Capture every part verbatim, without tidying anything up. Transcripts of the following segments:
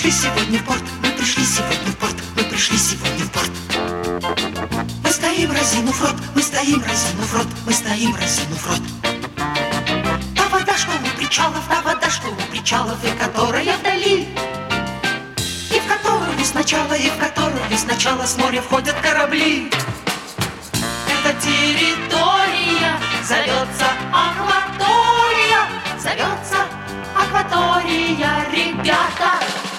пришли сегодня в порт, мы пришли сегодня в порт, мы пришли сегодня в порт. Мы стоим, разинув рот, мы стоим, разинув рот, мы стоим, разинув рот. Та вода, что у причалов, та вода, что у причалов, и которая вдали, и в которую сначала, и в которую сначала с моря входят корабли. Эта территория зовется акватория, зовется акватория, ребята.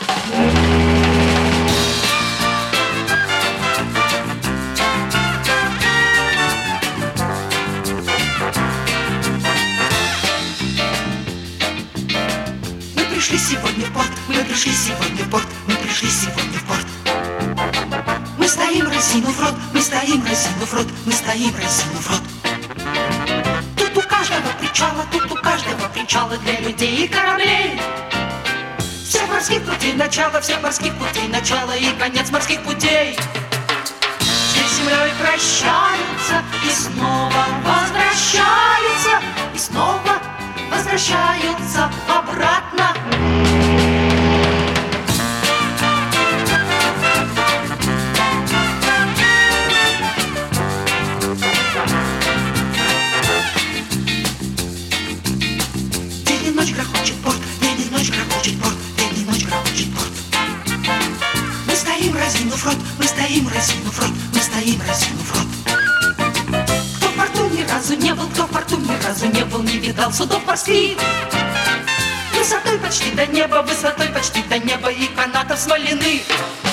Мы пришли сегодня в порт, мы пришли сегодня в порт, мы пришли сегодня в порт. Мы стоим, разинув рот, мы стоим, разинув рот, мы стоим, разинув рот. Тут у каждого причала, тут у каждого причала для людей и кораблей. Всех морских путей начало, всех морских путей начало и конец морских путей. Все с землей прощаются и снова возвращаются, и снова возвращаются обратно. День и ночь грохочет порт, день и ночь грохочет порт, день и ночь грохочет порт. Мы стоим, разинув рот, мы стоим, разинув рот, мы стоим, разинув рот. Кто в порту ни разу не был, кто в порту ни разу не был, не видал судов морских. Высотой почти до неба, высотой почти до неба и канатов смоляных.